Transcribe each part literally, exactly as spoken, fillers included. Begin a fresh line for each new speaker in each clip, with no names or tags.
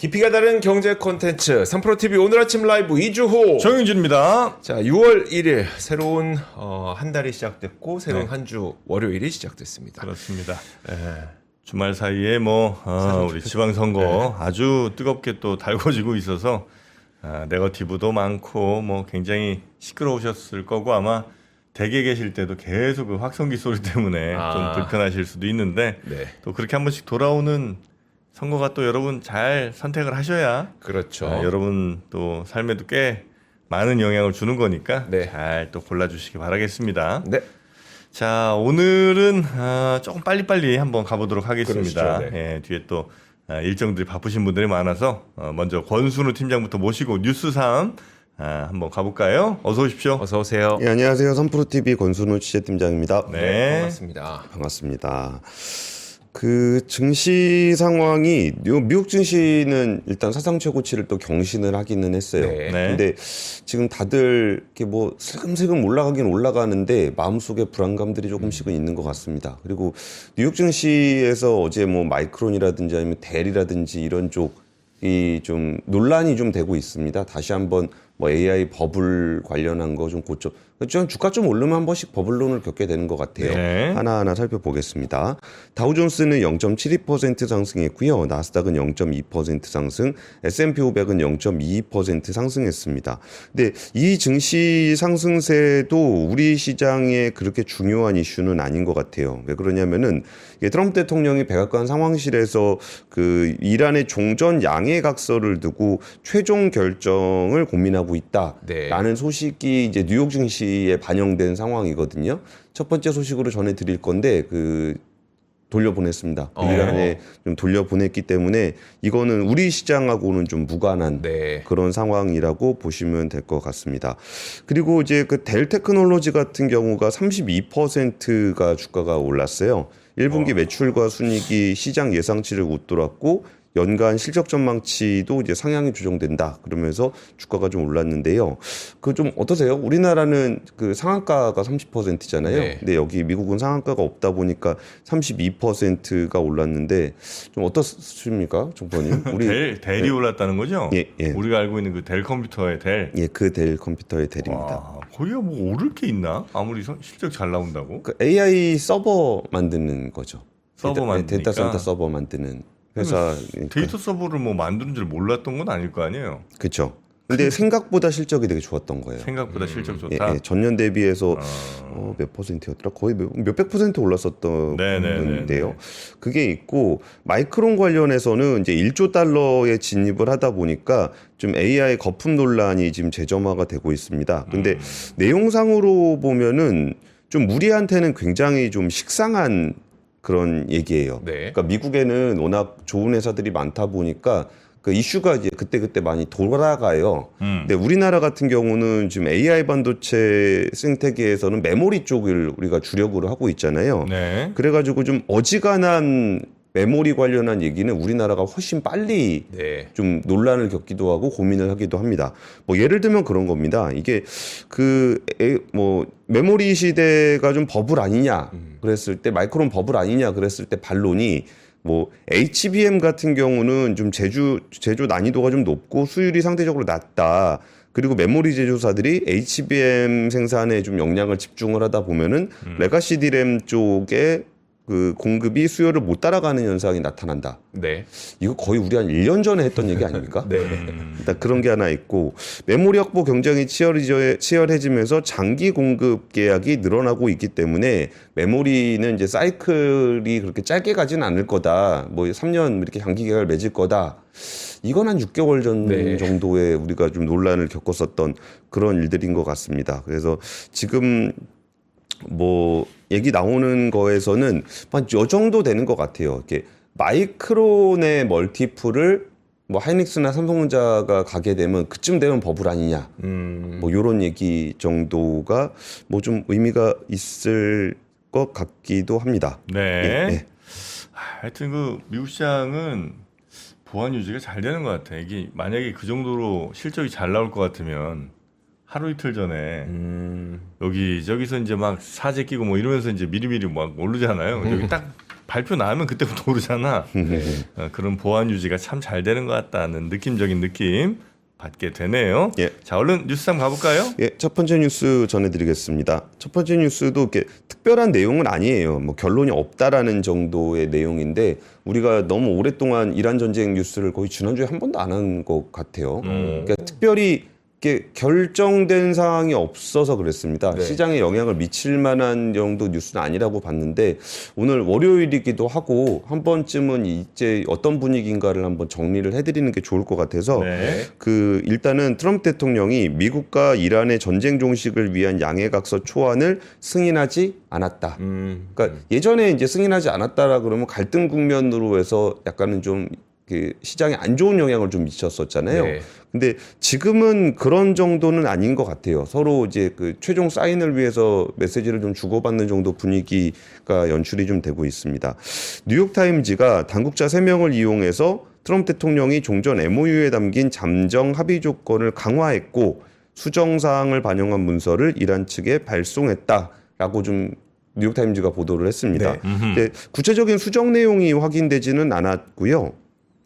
깊이가 다른 경제 콘텐츠 삼프로티비 오늘 아침 라이브 이주호
정윤준입니다.
자, 유월 일일 새로운 어, 한 달이 시작됐고 새로운
네.
한 주 월요일이 시작됐습니다.
그렇습니다. 네. 주말 사이에 뭐 어, 우리 지방선거 네. 아주 뜨겁게 또 달궈지고 있어서 아, 네거티브도 많고 뭐 굉장히 시끄러우셨을 거고 아마 댁에 계실 때도 계속 그 확성기 소리 때문에 아. 좀 불편하실 수도 있는데 네. 또 그렇게 한 번씩 돌아오는 선거가 또 여러분 잘 선택을 하셔야
그렇죠.
아, 여러분 또 삶에도 꽤 많은 영향을 주는 거니까 네. 잘 또 골라주시기 바라겠습니다. 네. 자, 오늘은 아, 조금 빨리빨리 한번 가보도록 하겠습니다. 네. 예, 뒤에 또 아, 일정들이 바쁘신 분들이 많아서 어, 먼저 권순우 팀장부터 모시고 뉴스삼 아, 한번 가볼까요? 어서 오십시오.
어서 오세요.
예, 안녕하세요. 삼프로티비 권순우 취재팀장입니다.
네, 네, 반갑습니다.
반갑습니다. 그 증시 상황이 미국 증시는 일단 사상 최고치를 또 경신을 하기는 했어요. 네. 근데 지금 다들 이렇게 뭐 슬금슬금 올라가긴 올라가는데 마음속에 불안감들이 조금씩은 있는 것 같습니다. 그리고 뉴욕 증시에서 어제 뭐 마이크론이라든지 아니면 델이라든지 이런 쪽이 좀 논란이 좀 되고 있습니다. 다시 한번 뭐 에이아이 버블 관련한 거 좀 고쳐. 좀 주가 좀 오르면 한 번씩 버블론을 겪게 되는 것 같아요. 네. 하나하나 살펴보겠습니다. 다우존스는 영 점 칠이 퍼센트 상승했고요. 나스닥은 영 점 이 퍼센트 상승, 에스 앤 피 오백은 영 점 이이 퍼센트 상승했습니다. 근데 이 증시 상승세도 우리 시장에 그렇게 중요한 이슈는 아닌 것 같아요. 왜 그러냐면은 트럼프 대통령이 백악관 상황실에서 그 이란의 종전 양해 각서를 두고 최종 결정을 고민하고 있다라는 네. 소식이 이제 뉴욕 증시에 반영된 상황이거든요. 첫 번째 소식으로 전해드릴 건데 그 돌려보냈습니다. 어. 이란에 좀 돌려보냈기 때문에 이거는 우리 시장하고는 좀 무관한 네. 그런 상황이라고 보시면 될 것 같습니다. 그리고 이제 그 델 테크놀로지 같은 경우가 삼십이 퍼센트가 주가가 올랐어요. 일 분기 어. 매출과 순이익이 시장 예상치를 웃돌았고 연간 실적 전망치도 이제 상향이 조정된다. 그러면서 주가가 좀 올랐는데요. 그 좀 어떠세요? 우리나라는 그 상한가가 삼십 퍼센트잖아요. 네. 근데 여기 미국은 상한가가 없다 보니까 삼십이 퍼센트가 올랐는데 좀 어떻습니까, 정보님?
우리 델, 델이 네. 올랐다는 거죠?
예, 예.
우리가 알고 있는 그 델 컴퓨터의 델.
예, 그 델 컴퓨터의 델입니다.
와, 거기가 뭐 오를 게 있나? 아무리 실적 잘 나온다고?
그 에이아이 서버 만드는 거죠.
서버 만드니까.
데이터 센터 서버 만드는. 회사
데이터 서버를 뭐 만드는 줄 몰랐던 건 아닐 거 아니에요.
그렇죠. 근데 생각보다 실적이 되게 좋았던 거예요.
생각보다 음. 실적 좋다.
예, 예. 전년 대비해서 어... 어, 몇 퍼센트였더라? 거의 몇, 몇백 퍼센트 올랐었던 건데요. 그게 있고 마이크론 관련해서는 이제 일조 달러에 진입을 하다 보니까 좀 에이아이 거품 논란이 지금 재점화가 되고 있습니다. 근데 음. 내용상으로 보면은 좀 우리한테는 굉장히 좀 식상한 그런 얘기예요. 네. 그러니까 미국에는 워낙 좋은 회사들이 많다 보니까 그 이슈가 이제 그때그때 많이 돌아가요. 음. 근데 우리나라 같은 경우는 지금 에이아이 반도체 생태계에서는 메모리 쪽을 우리가 주력으로 하고 있잖아요. 네. 그래가지고 좀 어지간한 메모리 관련한 얘기는 우리나라가 훨씬 빨리 네. 좀 논란을 겪기도 하고 고민을 하기도 합니다. 뭐 예를 들면 그런 겁니다. 이게 그 뭐 메모리 시대가 좀 버블 아니냐 그랬을 때 마이크론 버블 아니냐 그랬을 때 반론이 뭐 에이치비엠 같은 경우는 좀 제조 제조 난이도가 좀 높고 수율이 상대적으로 낮다. 그리고 메모리 제조사들이 에이치비엠 생산에 좀 역량을 집중을 하다 보면은 음. 레가시 디램 쪽에 그 공급이 수요를 못 따라가는 현상이 나타난다. 네. 이거 거의 우리 한 일 년 전에 했던 얘기 아닙니까? 네. 일단 그런 게 하나 있고 메모리 확보 경쟁이 치열해지면서 장기 공급 계약이 늘어나고 있기 때문에 메모리는 이제 사이클이 그렇게 짧게 가지는 않을 거다. 뭐 삼 년 이렇게 장기 계약을 맺을 거다. 이건 한 육 개월 전 네. 정도에 우리가 좀 논란을 겪었었던 그런 일들인 것 같습니다. 그래서 지금 뭐 얘기 나오는 거에서는 한 요 정도 되는 것 같아요. 이렇게 마이크론의 멀티플을 뭐 하이닉스나 삼성전자가 가게 되면 그쯤 되면 버블 아니냐. 음. 뭐 요런 얘기 정도가 뭐 좀 의미가 있을 것 같기도 합니다.
네. 예, 예. 하여튼 그 미국 시장은 보안 유지가 잘 되는 것 같아. 이게 만약에 그 정도로 실적이 잘 나올 것 같으면 하루 이틀 전에 음. 여기 저기서 이제 막 사재 끼고 뭐 이러면서 이제 미리미리 막 오르잖아요. 음. 여기 딱 발표 나오면 그때부터 오르잖아. 어, 그런 보안 유지가 참 잘 되는 것 같다는 느낌적인 느낌 받게 되네요.
예.
자, 얼른 뉴스 한번 가볼까요?
예, 첫 번째 뉴스 전해드리겠습니다. 첫 번째 뉴스도 이렇게 특별한 내용은 아니에요. 뭐 결론이 없다라는 정도의 내용인데 우리가 너무 오랫동안 이란 전쟁 뉴스를 거의 지난주에 한 번도 안 한 것 같아요. 음. 그러니까 특별히 이게 결정된 사항이 없어서 그랬습니다. 네. 시장에 영향을 미칠 만한 정도 뉴스는 아니라고 봤는데 오늘 월요일이기도 하고 한 번쯤은 이제 어떤 분위기인가를 한번 정리를 해드리는 게 좋을 것 같아서 네. 그 일단은 트럼프 대통령이 미국과 이란의 전쟁 종식을 위한 양해각서 초안을 승인하지 않았다. 음. 그러니까 예전에 이제 승인하지 않았다라 그러면 갈등 국면으로 해서 약간은 좀 그 시장에 안 좋은 영향을 좀 미쳤었잖아요. 네. 근데 지금은 그런 정도는 아닌 것 같아요. 서로 이제 그 최종 사인을 위해서 메시지를 좀 주고받는 정도 분위기가 연출이 좀 되고 있습니다. 뉴욕타임즈가 당국자 세 명을 이용해서 트럼프 대통령이 종전 엠오유에 담긴 잠정 합의 조건을 강화했고 수정사항을 반영한 문서를 이란 측에 발송했다라고 좀 뉴욕타임즈가 보도를 했습니다. 네. 근데 구체적인 수정 내용이 확인되지는 않았고요.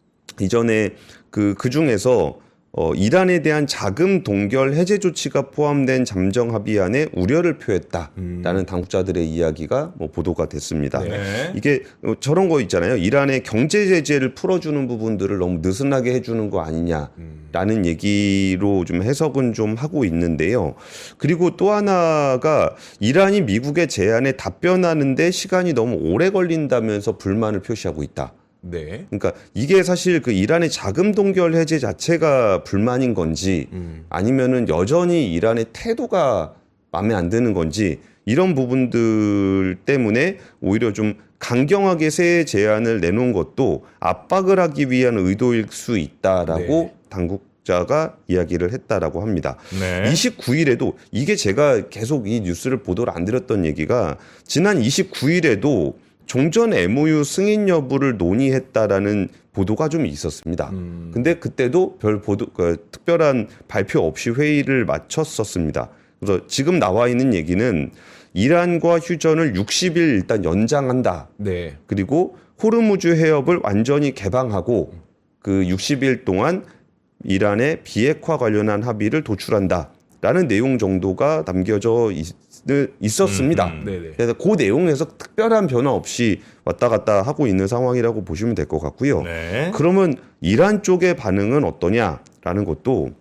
이전에 그, 그 중에서 어, 이란에 대한 자금 동결 해제 조치가 포함된 잠정 합의안에 우려를 표했다라는 음. 당국자들의 이야기가 뭐 보도가 됐습니다. 네. 이게 저런 거 있잖아요. 이란의 경제 제재를 풀어주는 부분들을 너무 느슨하게 해주는 거 아니냐라는 음. 얘기로 좀 해석은 좀 하고 있는데요. 그리고 또 하나가 이란이 미국의 제안에 답변하는데 시간이 너무 오래 걸린다면서 불만을 표시하고 있다. 네. 그러니까 이게 사실 그 이란의 자금 동결 해제 자체가 불만인 건지 음. 아니면은 여전히 이란의 태도가 마음에 안 드는 건지 이런 부분들 때문에 오히려 좀 강경하게 새 제안을 내놓은 것도 압박을 하기 위한 의도일 수 있다라고 네. 당국자가 이야기를 했다라고 합니다. 네. 이십구일에도 이게 제가 계속 이 뉴스를 보도를 안 드렸던 얘기가 지난 이십구일에도 종전 엠오유 승인 여부를 논의했다라는 보도가 좀 있었습니다. 음. 근데 그때도 별 보도, 그, 특별한 발표 없이 회의를 마쳤었습니다. 그래서 지금 나와 있는 얘기는 이란과 휴전을 육십 일 일단 연장한다. 네. 그리고 호르무즈 해협을 완전히 개방하고 그 육십 일 동안 이란의 비핵화 관련한 합의를 도출한다라는 내용 정도가 담겨져 있, 있었습니다. 음, 음. 그래서 그 내용에서 특별한 변화 없이 왔다 갔다 하고 있는 상황이라고 보시면 될 것 같고요. 네. 그러면 이란 쪽의 반응은 어떠냐라는 것도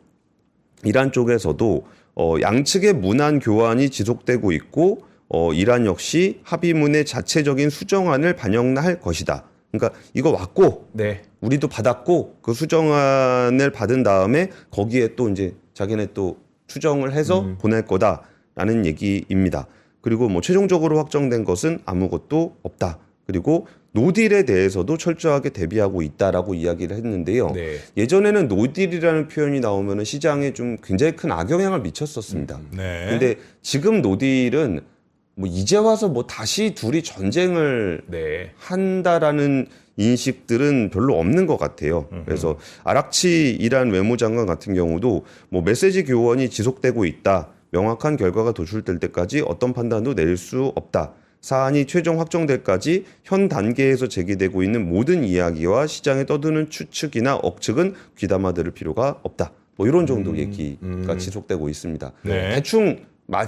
이란 쪽에서도 어, 양측의 문안 교환이 지속되고 있고 어, 이란 역시 합의문의 자체적인 수정안을 반영할 것이다. 그러니까 이거 왔고 네. 우리도 받았고 그 수정안을 받은 다음에 거기에 또 이제 자기네 또 수정을 해서 음. 보낼 거다라는 얘기입니다. 그리고 뭐 최종적으로 확정된 것은 아무것도 없다. 그리고 노딜에 대해서도 철저하게 대비하고 있다라고 이야기를 했는데요. 네. 예전에는 노딜이라는 표현이 나오면 시장에 좀 굉장히 큰 악영향을 미쳤었습니다. 네. 근데 지금 노딜은 뭐 이제 와서 뭐 다시 둘이 전쟁을 네. 한다라는 인식들은 별로 없는 것 같아요. 음흠. 그래서 아락치 이란 외무장관 같은 경우도 뭐 메시지 교환이 지속되고 있다. 명확한 결과가 도출될 때까지 어떤 판단도 내릴 수 없다. 사안이 최종 확정될까지 현 단계에서 제기되고 있는 모든 이야기와 시장에 떠드는 추측이나 억측은 귀담아 들을 필요가 없다. 뭐 이런 정도 음, 얘기가 음. 지속되고 있습니다. 네. 대충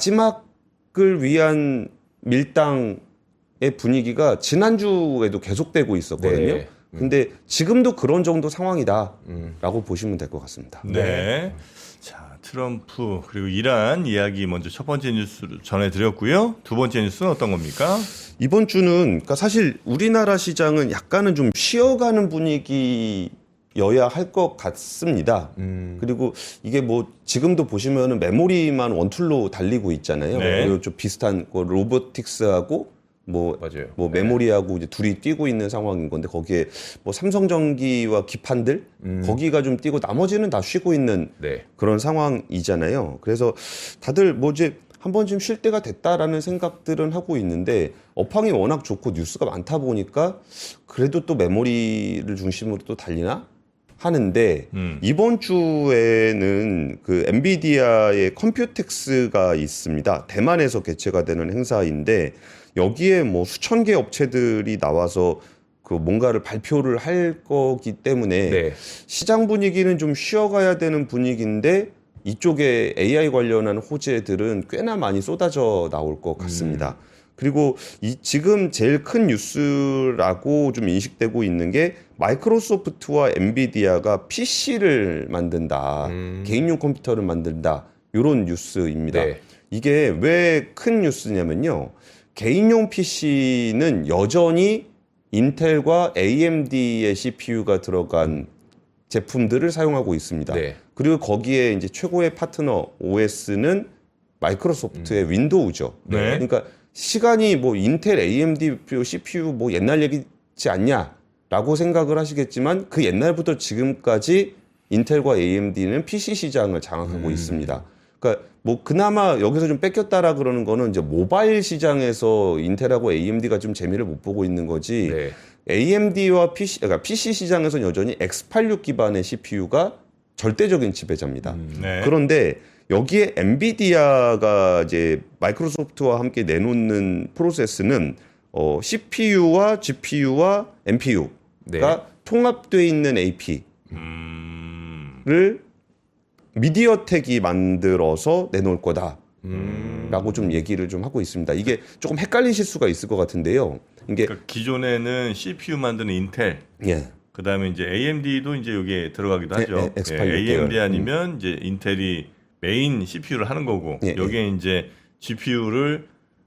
마지막을 위한 밀당의 분위기가 지난주에도 계속되고 있었거든요. 네. 음. 근데 지금도 그런 정도 상황이다라고 음. 보시면 될 것 같습니다.
네. 네. 자, 트럼프 그리고 이란 이야기 먼저 첫 번째 뉴스를 전해드렸고요. 두 번째 뉴스는 어떤 겁니까?
이번 주는 그러니까 사실 우리나라 시장은 약간은 좀 쉬어가는 분위기여야 할 것 같습니다. 음. 그리고 이게 뭐 지금도 보시면은 메모리만 원툴로 달리고 있잖아요. 네. 그리고 좀 비슷한 그 로보틱스하고 뭐, 맞아요. 뭐 메모리하고 이제 둘이 뛰고 있는 상황인 건데 거기에 뭐 삼성전기와 기판들 음. 거기가 좀 뛰고 나머지는 다 쉬고 있는 네. 그런 상황이잖아요. 그래서 다들 뭐 이제 한 번쯤 쉴 때가 됐다라는 생각들은 하고 있는데 업황이 워낙 좋고 뉴스가 많다 보니까 그래도 또 메모리를 중심으로 또 달리나 하는데 음. 이번 주에는 그 엔비디아의 컴퓨텍스가 있습니다. 대만에서 개최가 되는 행사인데 여기에 뭐 수천 개 업체들이 나와서 그 뭔가를 발표를 할 거기 때문에
네.
시장 분위기는 좀 쉬어가야 되는 분위기인데 이쪽에 에이아이 관련한 호재들은 꽤나 많이 쏟아져 나올 것 같습니다. 음. 그리고 이 지금 제일 큰 뉴스라고 좀 인식되고 있는 게 마이크로소프트와 엔비디아가 피씨를 만든다. 음. 개인용 컴퓨터를 만든다. 이런 뉴스입니다. 네. 이게 왜 큰 뉴스냐면요. 개인용 피씨는 여전히 인텔과 에이엠디의 씨피유가 들어간 제품들을 사용하고 있습니다. 네. 그리고 거기에 이제 최고의 파트너 오에스는 마이크로소프트의 음. 윈도우죠. 네. 그러니까 시간이 뭐 인텔, 에이엠디 씨피유 뭐 옛날 얘기지 않냐라고 생각을 하시겠지만 그 옛날부터 지금까지 인텔과 에이엠디는 피씨 시장을 장악하고 음. 있습니다. 그러니까 뭐 그나마 여기서 좀 뺏겼다라 그러는 거는 이제 모바일 시장에서 인텔하고 에이엠디가 좀 재미를 못 보고 있는 거지. 네. 에이엠디와 피씨, 그러니까 피씨 시장에서는 여전히 엑스 팔십육 기반의 씨피유가 절대적인 지배자입니다. 음. 네. 그런데 여기에 엔비디아가 이제 마이크로소프트와 함께 내놓는 프로세스는 어, 씨피유와 지피유와 엠피유가 네. 통합되어 있는 에이피를 음. 미디어텍이 만들어서 내놓을 거다. 음. 라고 좀 얘기를 좀 하고 있습니다. 이게 조금 헷갈리실 수가 있을 것 같은데요. 이게
그러니까 기존에는 씨피유 만드는 인텔, 예. 그 다음에 이제 에이엠디도 이제 여기에 들어가기도 하죠. 예, 예, 에이엠디 아니면 음. 이제 인텔이 메인 씨피유를 하는 거고 예, 여기에 예. 이제 지피유를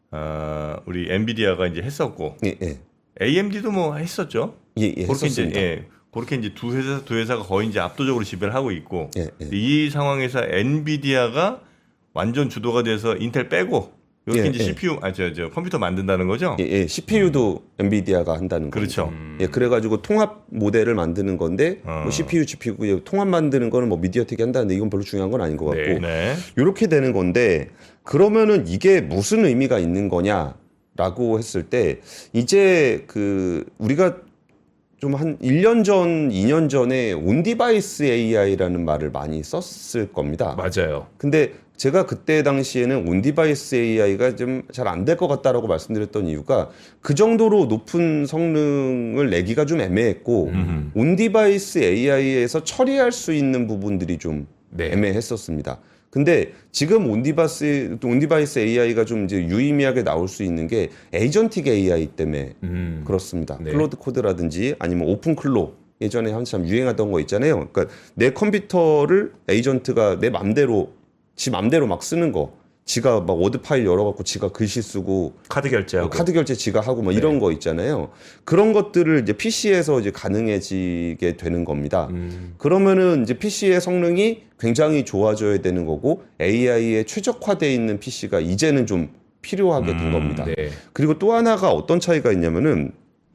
어, 우리 엔비디아가 이제 했었고 예, 예. 에이엠디도 뭐 했었죠.
예, 예,
그렇게
했었습니다.
이제 예, 그렇게 이제 두 회사 두 회사가 거의 이제 압도적으로 지배를 하고 있고 예, 예. 이 상황에서 엔비디아가 완전 주도가 돼서 인텔 빼고 이렇게
예,
이제
예.
씨피유 아 저 저 컴퓨터 만든다는 거죠.
예, 예. 씨피유도 음. 엔비디아가 한다는 거죠.
그렇죠.
음. 예, 그래가지고 통합 모델을 만드는 건데 어. 뭐 씨피유, 지피유 통합 만드는 거는 뭐 미디어텍이 한다는데 이건 별로 중요한 건 아닌 것 같고 네, 네. 이렇게 되는 건데 그러면은 이게 무슨 의미가 있는 거냐라고 했을 때 이제 그 우리가 좀 한 일 년 전, 이 년 전에 온디바이스 에이아이라는 말을 많이 썼을 겁니다.
맞아요.
근데 제가 그때 당시에는 온디바이스 에이아이가 좀 잘 안 될 것 같다라고 말씀드렸던 이유가 그 정도로 높은 성능을 내기가 좀 애매했고 음흠. 온디바이스 에이아이에서 처리할 수 있는 부분들이 좀 네. 애매했었습니다. 근데 지금 온디바이스, 온디바이스 에이아이가 좀 이제 유의미하게 나올 수 있는 게 에이전틱 에이아이 때문에 음. 그렇습니다. 네. 클로드 코드라든지 아니면 오픈 클로 예전에 한참 유행하던 거 있잖아요. 그러니까 내 컴퓨터를 에이전트가 내 맘대로 지 맘대로 막 쓰는 거. 지가 막 워드 파일 열어갖고 지가 글씨 쓰고
카드 결제하고
카드 결제 지가 하고 뭐 네. 이런 거 있잖아요. 그런 것들을 이제 피씨에서 이제 가능해지게 되는 겁니다. 음. 그러면은 이제 피씨의 성능이 굉장히 좋아져야 되는 거고 에이아이에 최적화되어 있는 피씨가 이제는 좀 필요하게 된 겁니다. 음, 네. 그리고 또 하나가 어떤 차이가 있냐면은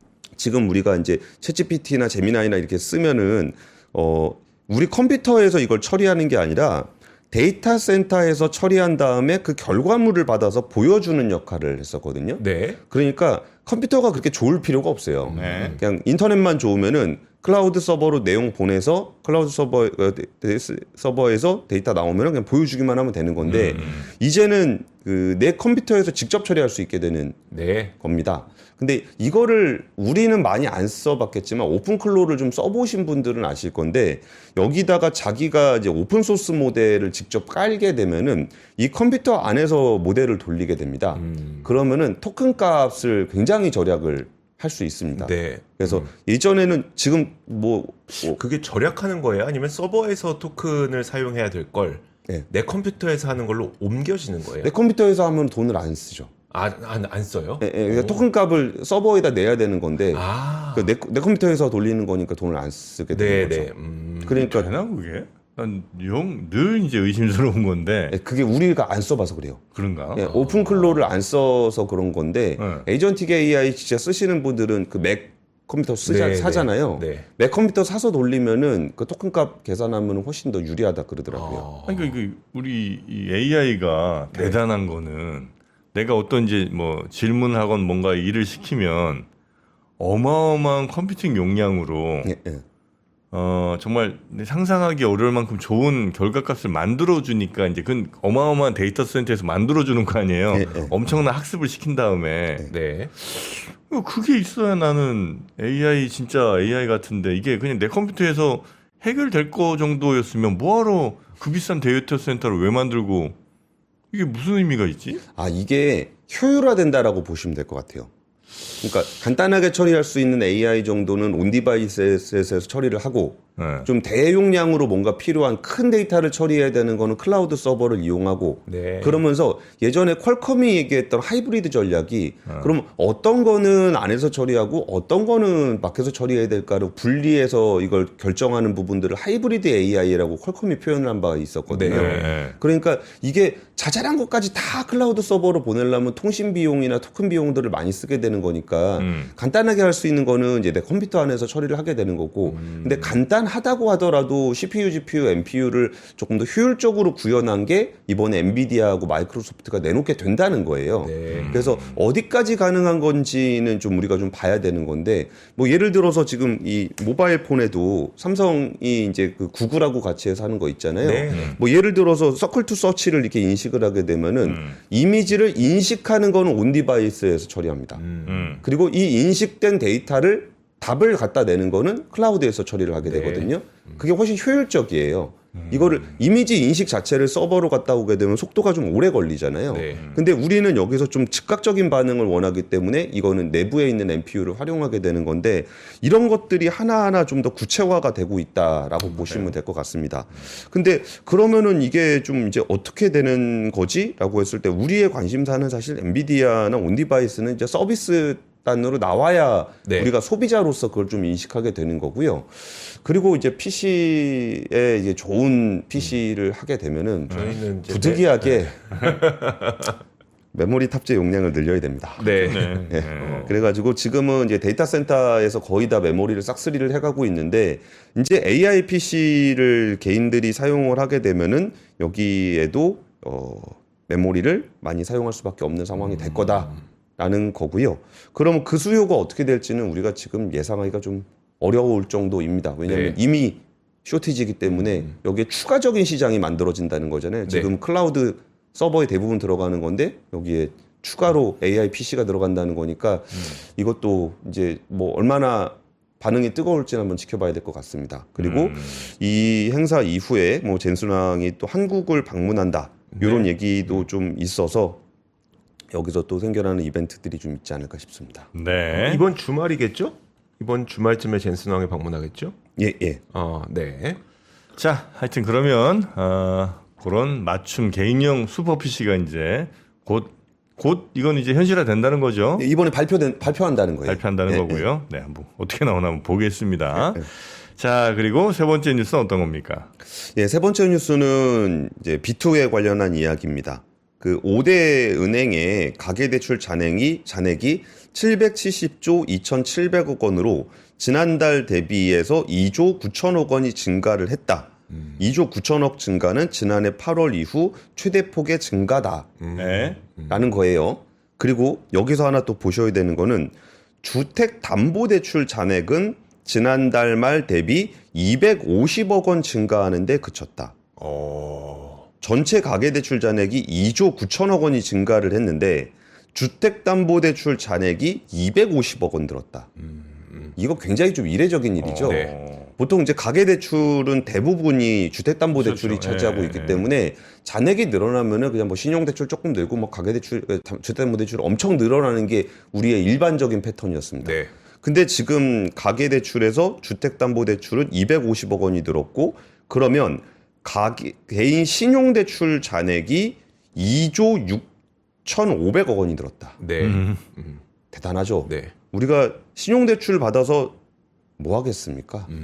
지금 우리가 이제 챗지피티나 제미나이나 이렇게 쓰면은 어 우리 컴퓨터에서 이걸 처리하는 게 아니라 데이터 센터에서 처리한 다음에 그 결과물을 받아서 보여주는 역할을 했었거든요. 네. 그러니까 컴퓨터가 그렇게 좋을 필요가 없어요. 네. 그냥 인터넷만 좋으면은 클라우드 서버로 내용 보내서 클라우드 서버, 서버에서 데이터 나오면 그냥 보여주기만 하면 되는 건데 음. 이제는 그 내 컴퓨터에서 직접 처리할 수 있게 되는 네. 겁니다. 근데 이거를 우리는 많이 안 써봤겠지만 오픈클로를 좀 써보신 분들은 아실 건데 여기다가 자기가 이제 오픈소스 모델을 직접 깔게 되면은 이 컴퓨터 안에서 모델을 돌리게 됩니다. 음. 그러면은 토큰 값을 굉장히 절약을 할 수 있습니다. 네. 그래서 음. 예전에는 지금 뭐, 뭐
그게 절약하는 거예요? 아니면 서버에서 토큰을 사용해야 될 걸 내 네. 컴퓨터에서 하는 걸로 옮겨지는 거예요?
내 컴퓨터에서 하면 돈을 안 쓰죠.
아, 안, 안 써요?
네, 네, 그러니까 토큰 값을 서버에다 내야 되는 건데
아.
내, 내 컴퓨터에서 돌리는 거니까 돈을 안 쓰게 되는
네,
거죠.
네. 음.
그러니까
되나 그게? 난 영 늘 이제 의심스러운 건데.
네, 그게 우리가 안 써봐서 그래요.
그런가?
네, 오픈클로를 안 써서 그런 건데
네.
에이전틱 에이아이 진짜 쓰시는 분들은 그 맥 컴퓨터 쓰자, 네, 사잖아요. 네, 네. 맥 컴퓨터 사서 돌리면은 그 토큰 값 계산하면 훨씬 더 유리하다 그러더라고요.
아. 그러니까 우리 이 에이아이가 네. 대단한 거는 내가 어떤 이제 뭐 질문하건 뭔가 일을 시키면 어마어마한 컴퓨팅 용량으로
네, 네.
어, 정말 상상하기 어려울 만큼 좋은 결과값을 만들어주니까 이제 그건 어마어마한 데이터 센터에서 만들어주는 거 아니에요. 네, 네. 엄청난 학습을 시킨 다음에.
네.
그게 있어야 나는 에이아이 진짜 에이아이 같은데 이게 그냥 내 컴퓨터에서 해결될 거 정도였으면 뭐하러 그 비싼 데이터 센터를 왜 만들고 이게 무슨 의미가 있지?
아, 이게 효율화된다라고 보시면 될 것 같아요. 그러니까 간단하게 처리할 수 있는 에이아이 정도는 온디바이스에서 처리를 하고 네. 좀 대용량으로 뭔가 필요한 큰 데이터를 처리해야 되는 거는 클라우드 서버를 이용하고 네. 그러면서 예전에 퀄컴이 얘기했던 하이브리드 전략이 네. 그럼 어떤 거는 안에서 처리하고 어떤 거는 밖에서 처리해야 될까를 분리해서 이걸 결정하는 부분들을 하이브리드 에이아이라고 퀄컴이 표현을 한 바가 있었거든요. 네. 그러니까 이게 자잘한 것까지 다 클라우드 서버로 보내려면 통신 비용이나 토큰 비용들을 많이 쓰게 되는 거니까 음. 간단하게 할 수 있는 거는 이제 내 컴퓨터 안에서 처리를 하게 되는 거고 음. 근데 간단하다고 하더라도 씨피유, 지피유, 엠피유를 조금 더 효율적으로 구현한 게 이번에 엔비디아하고 마이크로소프트가 내놓게 된다는 거예요. 네. 그래서 어디까지 가능한 건지는 좀 우리가 좀 봐야 되는 건데 뭐 예를 들어서 지금 이 모바일 폰에도 삼성이 이제 그 구글하고 같이 해서 하는 거 있잖아요. 네. 뭐 예를 들어서 서클 투 서치를 이렇게 인식을 하게 되면은 음. 이미지를 인식하는 거는 온 디바이스에서 처리합니다. 음. 음. 그리고 이 인식된 데이터를 답을 갖다 내는 거는 클라우드에서 처리를 하게 되거든요. 네. 그게 훨씬 효율적이에요. 음. 이거를 이미지 인식 자체를 서버로 갖다 오게 되면 속도가 좀 오래 걸리잖아요. 네. 근데 우리는 여기서 좀 즉각적인 반응을 원하기 때문에 이거는 내부에 있는 엠피유를 활용하게 되는 건데 이런 것들이 하나하나 좀 더 구체화가 되고 있다라고 음, 보시면 될 것 같습니다. 근데 그러면은 이게 좀 이제 어떻게 되는 거지라고 했을 때 우리의 관심사는 사실 엔비디아나 온디바이스는 이제 서비스 단으로 나와야 네. 우리가 소비자로서 그걸 좀 인식하게 되는 거고요. 그리고 이제 피시에 이제 좋은 피시를 하게 되면은 저희는 부득이하게 네. 메모리 탑재 용량을 늘려야 됩니다. 네. 네. 네. 네. 그래가지고 지금은 이제 데이터 센터에서 거의 다 메모리를 싹쓸이를 해가고 있는데 이제 에이아이 피시를 개인들이 사용을 하게 되면은 여기에도 어, 메모리를 많이 사용할 수밖에 없는 상황이 될 거다. 라는 거고요. 그러면 그 수요가 어떻게 될지는 우리가 지금 예상하기가 좀 어려울 정도입니다. 왜냐하면 네. 이미 쇼티지이기 때문에 음. 여기에 추가적인 시장이 만들어진다는 거잖아요. 지금 네. 클라우드 서버에 대부분 들어가는 건데 여기에 추가로 에이아이 피시가 들어간다는 거니까 음. 이것도 이제 뭐 얼마나 반응이 뜨거울지는 한번 지켜봐야 될 것 같습니다. 그리고 음. 이 행사 이후에 뭐 젠슨왕이 또 한국을 방문한다. 이런 네. 얘기도 좀 있어서 여기서 또 생겨나는 이벤트들이 좀 있지 않을까 싶습니다.
네. 이번 주말이겠죠? 이번 주말쯤에 젠슨왕이 방문하겠죠?
예, 예.
어, 네.
자, 하여튼 그러면 어, 그런 맞춤 개인용 슈퍼 피시가 이제 곧, 곧 이건 이제 현실화 된다는 거죠?
예, 이번에 발표된, 발표한다는 거예요.
발표한다는 예, 거고요. 예. 네, 한번 어떻게 나오나 한번 보겠습니다. 예, 예. 자, 그리고 세 번째 뉴스는 어떤 겁니까?
예, 세 번째 뉴스는 이제 비투에 관련한 이야기입니다. 그 오 대 은행의 가계대출 잔액이, 잔액이 칠백칠십조 이천칠백억 원으로 지난달 대비해서 이조 구천억 원이 증가를 했다. 음. 이조 구천억 증가는 지난해 팔월 이후 최대폭의 증가다. 음. 라는 거예요. 그리고 여기서 하나 또 보셔야 되는 거는 주택담보대출 잔액은 지난달 말 대비 이백오십억 원 증가하는 데 그쳤다. 어... 전체 가계대출 잔액이 이조 구천억 원이 증가를 했는데 주택담보대출 잔액이 이백오십억 원 늘었다. 음, 음. 이거 굉장히 좀 이례적인 일이죠. 어, 네. 보통 이제 가계대출은 대부분이 주택담보대출이 그렇죠. 차지하고 네, 있기 네. 때문에 잔액이 늘어나면은 그냥 뭐 신용대출 조금 늘고 뭐 가계대출, 주택담보대출 엄청 늘어나는 게 우리의 일반적인 패턴이었습니다. 네. 근데 지금 가계대출에서 주택담보대출은 이백오십억 원이 늘었고 그러면 가계, 개인 신용대출 잔액이 이조 육천오백억 원이 늘었다.
네. 음.
대단하죠? 네. 우리가 신용대출 받아서 뭐 하겠습니까? 음.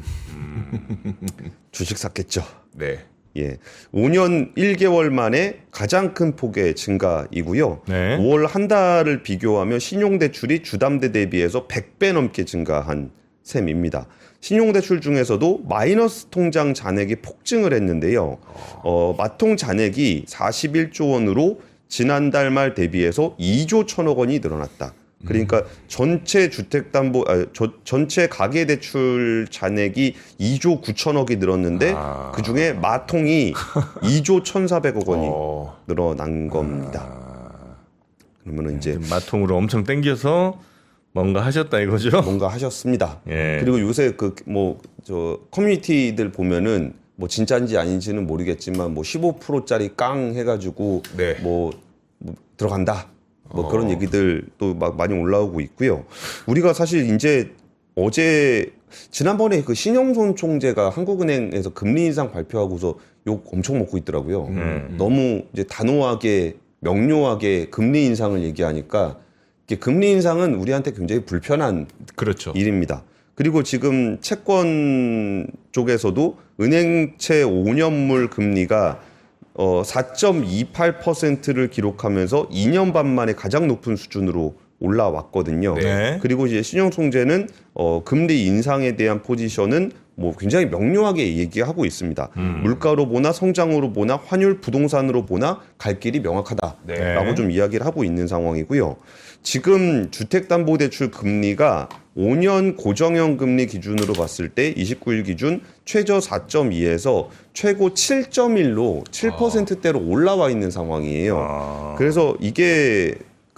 주식 샀겠죠.
네.
예. 오 년 일 개월 만에 가장 큰 폭의 증가이고요. 네. 오월 한 달을 비교하면 신용대출이 주담대 대비해서 백 배 넘게 증가한 셈입니다. 신용대출 중에서도 마이너스 통장 잔액이 폭증을 했는데요. 어, 마통 잔액이 사십일조 원으로 지난달 말 대비해서 이조 천억 원이 늘어났다. 그러니까 음. 전체 주택담보, 아, 저, 전체 가계대출 잔액이 이조 구천억이 늘었는데 아. 그 중에 마통이 이조 천사백억 원이 어. 늘어난 겁니다.
아.
그러면은 이제
마통으로 엄청 땡겨서 뭔가 하셨다 이거죠?
뭔가 하셨습니다.
예.
그리고 요새 그 뭐 저 커뮤니티들 보면은 뭐 진짜인지 아닌지는 모르겠지만 뭐 십오 퍼센트짜리 깡 해가지고 네. 뭐, 뭐 들어간다. 뭐 어. 그런 얘기들도 막 많이 올라오고 있고요. 우리가 사실 이제 어제 지난번에 그 신영손 총재가 한국은행에서 금리 인상 발표하고서 욕 엄청 먹고 있더라고요. 음. 너무 이제 단호하게 명료하게 금리 인상을 얘기하니까 이게 금리 인상은 우리한테 굉장히 불편한
그렇죠.
일입니다. 그리고 지금 채권 쪽에서도 은행채 오 년물 금리가 어, 사 점 이팔 퍼센트를 기록하면서 이 년 반 만에 가장 높은 수준으로 올라왔거든요.
네.
그리고 이제 신영 총재는 어, 금리 인상에 대한 포지션은 뭐 굉장히 명료하게 얘기하고 있습니다. 음. 물가로 보나 성장으로 보나 환율 부동산으로 보나 갈 길이 명확하다라고 네. 좀 이야기를 하고 있는 상황이고요. 지금 주택담보대출 금리가 오 년 고정형 금리 기준으로 봤을 때 이십구 일 기준 최저 사 점 이에서 최고 칠 점 일로 칠 퍼센트대로 올라와 있는 상황이에요.
아.
그래서 이게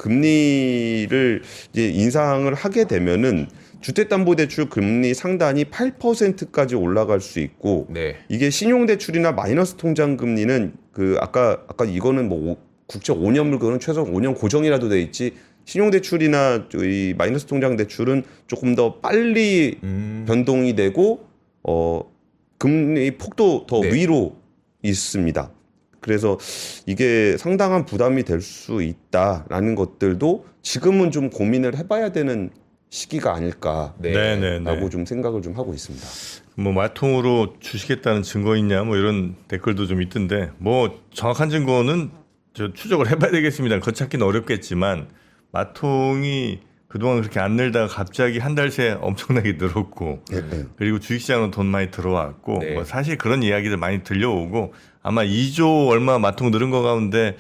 금리를 이제 인상을 하게 되면은 주택담보대출 금리 상단이 팔 퍼센트까지 올라갈 수 있고 네. 이게 신용대출이나 마이너스 통장금리는 그 아까 아까 이거는 뭐 국채 오 년물 그거는 최소 오 년 고정이라도 돼 있지 신용대출이나 이 마이너스 통장대출은 조금 더 빨리 음. 변동이 되고 어 금리 폭도 더 네. 위로 있습니다. 그래서 이게 상당한 부담이 될 수 있다라는 것들도 지금은 좀 고민을 해봐야 되는 시기가 아닐까라고
네. 네, 네.
좀 생각을 좀 하고 있습니다.
뭐 마통으로 주시겠다는 증거 있냐 뭐 이런 댓글도 좀 있던데 뭐 정확한 증거는 저 추적을 해봐야 되겠습니다. 그거 찾기는 어렵겠지만 마통이 그동안 그렇게 안 늘다가 갑자기 한 달 새 엄청나게 늘었고 네, 네. 그리고 주식시장으로 돈 많이 들어왔고 네. 뭐 사실 그런 이야기들 많이 들려오고 아마 이조 얼마 마통 늘은 거 가운데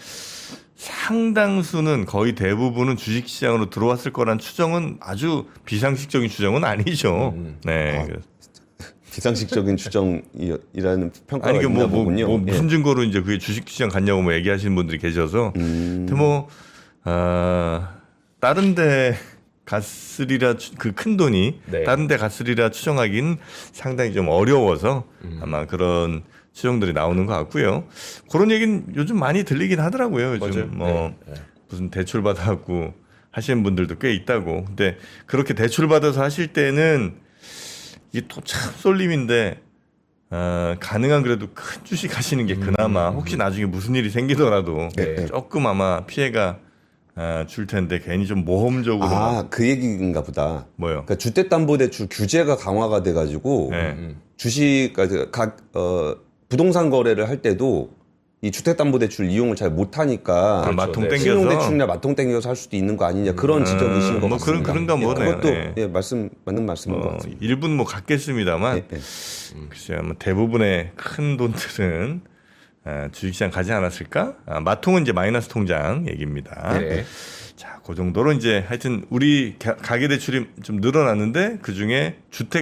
상당수는 거의 대부분은 주식시장으로 들어왔을 거란 추정은 아주 비상식적인 추정은 아니죠. 음. 네. 아,
비상식적인 추정이라는 평가가
아니,
있나
뭐,
보군요.
뭐, 뭐 무슨
예.
증거로 이제 그게 주식시장 갔냐고 뭐 얘기하시는 분들이 계셔서 음. 근데 뭐 아, 다른 데 갔으리라 그 큰 돈이 네. 다른 데 갔으리라 추정하기는 상당히 좀 어려워서 음. 아마 그런 추정들이 나오는 것 같고요. 그런 얘기는 요즘 많이 들리긴 하더라고요. 요즘 맞아요. 뭐 네. 네. 무슨 대출 받아갖고 하시는 분들도 꽤 있다고. 근데 그렇게 대출 받아서 하실 때는 이게 또 참 쏠림인데 어, 가능한 그래도 큰 주식 하시는 게 그나마 음. 혹시 나중에 무슨 일이 생기더라도 네. 조금 아마 피해가 아, 줄 텐데 괜히 좀 모험적으로
아, 그 얘기인가 보다.
뭐요?
그러니까 주택담보대출 규제가 강화가 돼가지고
네.
주식 각 어, 부동산 거래를 할 때도 이 주택담보대출 이용을 잘 못하니까
아, 마통 땡겨서
신용대출이나 마통 땡겨서 할 수도 있는 거 아니냐 그런 지적이신 것
뭐
같습니다.
그런 그런가 뭐네요.
예, 그것도
네.
예, 말씀 맞는 말씀인 어, 것 같습니다.
일부는 뭐 같겠습니다만
예, 예.
글쎄요, 뭐 대부분의 큰 돈들은 아, 주식시장 가지 않았을까? 아, 마통은 이제 마이너스 통장 얘기입니다.
네.
자, 그 정도로 이제 하여튼 우리 가계대출이 좀 늘어났는데 그 중에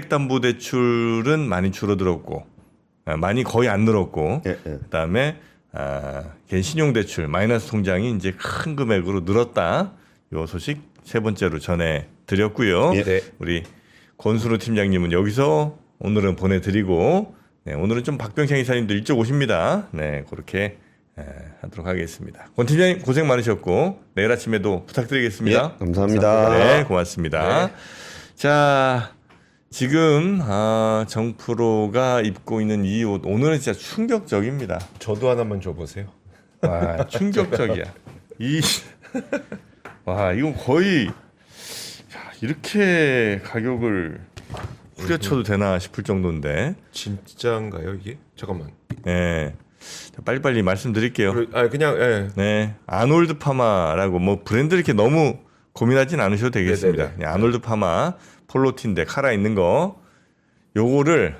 주택담보대출은 많이 줄어들었고 아, 많이 거의 안 늘었고
네, 네.
그다음에 아, 개인 신용대출 마이너스 통장이 이제 큰 금액으로 늘었다. 요 소식 세 번째로 전해드렸고요.
네.
우리 권순우 팀장님은 여기서 오늘은 보내드리고 네, 오늘은 좀 박병창 이사님도 일찍 오십니다. 네, 그렇게 에, 하도록 하겠습니다. 권 팀장님 고생 많으셨고 내일 아침에도 부탁드리겠습니다.
예, 감사합니다.
네, 고맙습니다. 네. 자, 지금 아, 정프로가 입고 있는 이 옷 오늘은 진짜 충격적입니다.
저도 하나만 줘보세요.
와, 충격적이야. 이, 와, 이건 거의 야, 이렇게 가격을 후려쳐도 되나 싶을 정도인데.
진짜인가요 이게? 잠깐만.
네, 빨리빨리 말씀드릴게요.
아 그냥 예.
네, 아놀드 파마라고 뭐 브랜드 이렇게 너무 고민하진 않으셔도 되겠습니다. 네, 아놀드 파마 폴로티인데 카라 있는 거, 요거를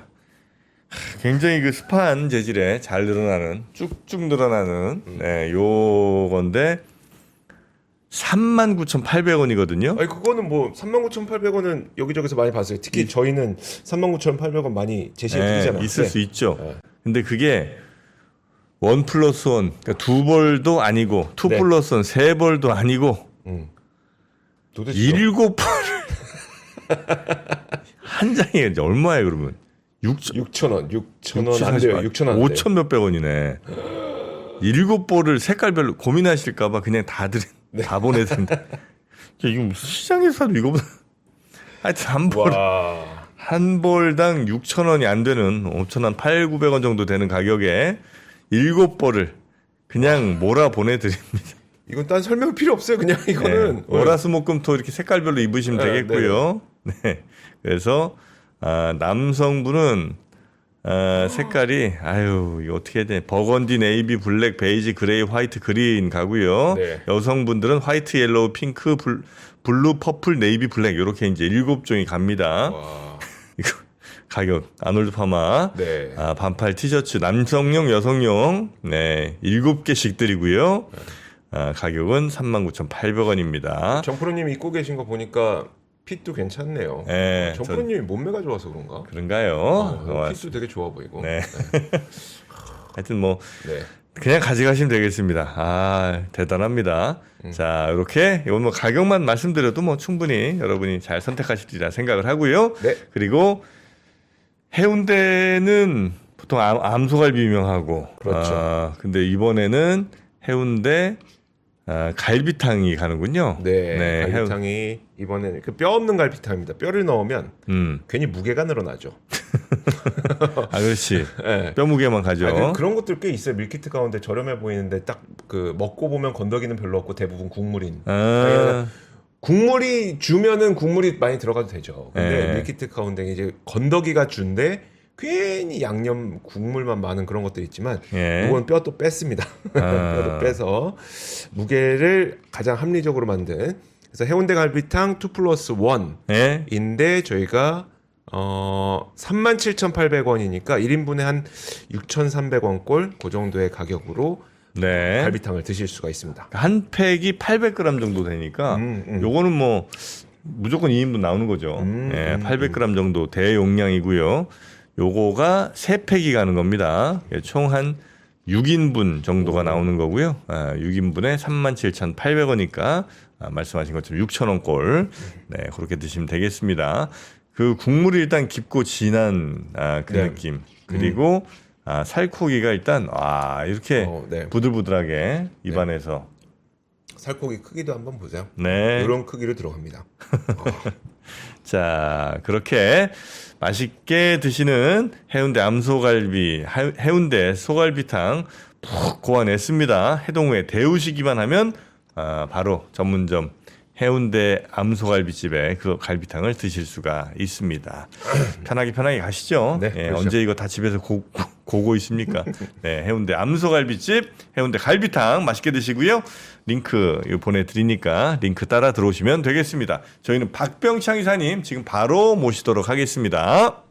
굉장히 그 습한 재질에 잘 늘어나는 쭉쭉 늘어나는 네, 요건데 삼만 구천팔백 원이거든요.
아니 그거는 뭐 삼만 구천팔백 원은 여기저기서 많이 봤어요. 특히 이, 저희는 삼만 구천팔백 원 많이 제시해 드리잖아요.
네, 있을
네.
수 있죠.
네.
근데 그게 원 플러스 원, 그러니까 두 벌도 아니고 투
네.
플러스 원, 세 벌도 아니고
음. 도대체
일곱 벌을 한 장에 이제 얼마예요 그러면?
육천 원, 육천 원 안 돼요. 육천 원.
오천 몇백 원이네. 일곱 벌을 색깔별로 고민하실까봐 그냥 다 드린, 네. 다 보내드린다. 이거 무슨 시장에서 사도 이거보다 하여튼 한 벌,
와.
한 벌당 육천 원이 안 되는 오천 원, 팔구백 원 정도 되는 가격에 일곱 벌을 그냥 몰아 보내드립니다.
이건 딴 설명 필요 없어요. 그냥 이거는
네. 월화수목금토 이렇게 색깔별로 입으시면
네,
되겠고요. 네. 네. 그래서 아, 남성분은 아, 색깔이 아유 이거 어떻게 해야 돼? 버건디, 네이비, 블랙, 베이지, 그레이, 화이트, 그린 가고요.
네.
여성분들은 화이트, 옐로우, 핑크, 불, 블루, 퍼플, 네이비, 블랙 이렇게 이제 일곱 종이 갑니다.
와.
이거 가격 아놀드 파마,
네.
아, 반팔 티셔츠 남성용, 여성용 네 일곱 개씩 드리고요.
네.
아, 가격은 삼만 구천팔백 원입니다.
정프로님이 입고 계신 거 보니까 핏도 괜찮네요.
네,
정프로님이 몸매가 좋아서 그런가?
그런가요?
어, 핏도 되게 좋아 보이고.
네.
네.
하여튼 뭐
네.
그냥 가져가시면 되겠습니다. 아 대단합니다. 음. 자 이렇게 이건 뭐 가격만 말씀드려도 뭐 충분히 여러분이 잘 선택하시리라 생각을 하고요.
네.
그리고 해운대는 보통 암, 암소갈비 유명하고,
그렇죠.
아, 근데 이번에는 해운대 아, 갈비탕이 가는군요.
네,
네
갈비탕이 해운... 이번에는 그 뼈 없는 갈비탕입니다. 뼈를 넣으면 음. 괜히 무게가 늘어나죠.
아 그렇지.
네.
뼈 무게만 가죠.
아니, 그런 것들 꽤 있어요. 밀키트 가운데 저렴해 보이는데 딱 그 먹고 보면 건더기는 별로 없고 대부분 국물인.
아.
국물이 주면은 국물이 많이 들어가도 되죠. 근데
네.
밀키트 가운데 이제 건더기가 준데 괜히 양념 국물만 많은 그런 것도 있지만
예.
이건 뼈도 뺐습니다.
아.
뼈도 빼서 무게를 가장 합리적으로 만든. 그래서 해운대 갈비탕 투 플러스 원인데 예? 저희가 어 삼만 칠천팔백 원이니까 일 인분에 한 육천삼백 원꼴 그 정도의 가격으로 네. 갈비탕을 드실 수가 있습니다.
한 팩이 팔백 그램 정도 되니까 음, 음. 요거는 뭐 무조건 이 인분 나오는 거죠. 음, 네, 팔백 그램 정도 대용량이고요. 요거가 세 팩이 가는 겁니다. 총 한 육 인분 정도가 오. 나오는 거고요. 아, 육 인분에 삼만 칠천팔백 원이니까 아, 말씀하신 것처럼 육천 원꼴 네, 그렇게 드시면 되겠습니다. 그 국물이 일단 깊고 진한 아, 그 네. 느낌 그리고 음. 아, 살코기가 일단 아 이렇게 어, 네. 부들부들하게 입안에서
네. 살코기 크기도 한번 보세요.
네.
이런 크기로 들어갑니다. 어.
자 그렇게 맛있게 드시는 해운대 암소갈비, 해운대 소갈비탕 푹 고안했습니다. 해동후에 데우시기만 하면 아, 바로 전문점 해운대 암소갈비집에 그 갈비탕을 드실 수가 있습니다. 편하게 편하게 가시죠.
네,
예, 언제 이거 다 집에서 고, 고고 있습니까? 네, 해운대 암소갈비집, 해운대 갈비탕 맛있게 드시고요. 링크 보내드리니까 링크 따라 들어오시면 되겠습니다. 저희는 박병창 이사님 지금 바로 모시도록 하겠습니다.